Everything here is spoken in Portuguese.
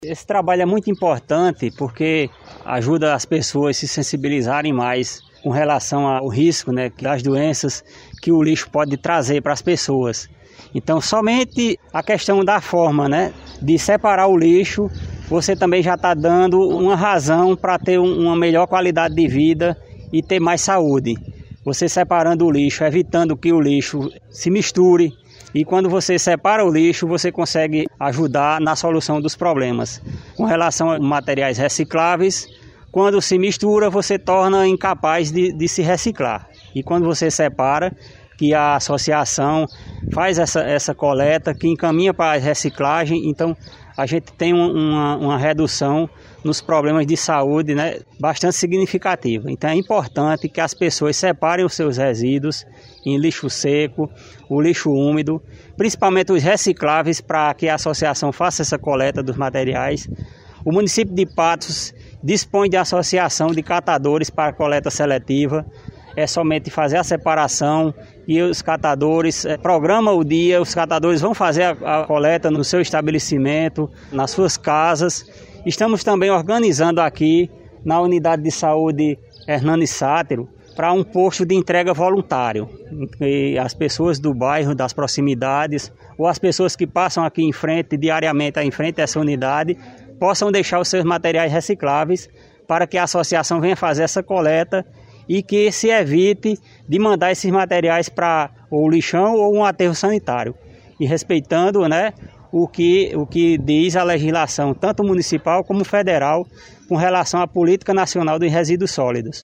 Esse trabalho é muito importante porque ajuda as pessoas a se sensibilizarem mais com relação ao risco, das doenças que o lixo pode trazer para as pessoas. Então, somente a questão da forma, de separar o lixo, você também já está dando uma razão para ter uma melhor qualidade de vida e ter mais saúde. Você separando o lixo, evitando que o lixo se misture. E quando você separa o lixo, você consegue ajudar na solução dos problemas. Com relação a materiais recicláveis, quando se mistura, você torna incapaz de se reciclar. E quando você separa, que a associação faz essa coleta, que encaminha para a reciclagem, então a gente tem uma redução nos problemas de saúde, bastante significativa. Então é importante que as pessoas separem os seus resíduos em lixo seco, o lixo úmido, principalmente os recicláveis, para que a associação faça essa coleta dos materiais. O município de Patos dispõe de associação de catadores para coleta seletiva. É somente fazer a separação e os catadores programam o dia, os catadores vão fazer a coleta no seu estabelecimento, nas suas casas. Estamos também organizando aqui na unidade de saúde Hernani Sátero para um posto de entrega voluntário. E as pessoas do bairro, das proximidades, ou as pessoas que passam aqui em frente, diariamente em frente a essa unidade, possam deixar os seus materiais recicláveis para que a associação venha fazer essa coleta e que se evite de mandar esses materiais para o lixão ou um aterro sanitário. E respeitando o que diz a legislação, tanto municipal como federal, com relação à Política Nacional dos Resíduos Sólidos.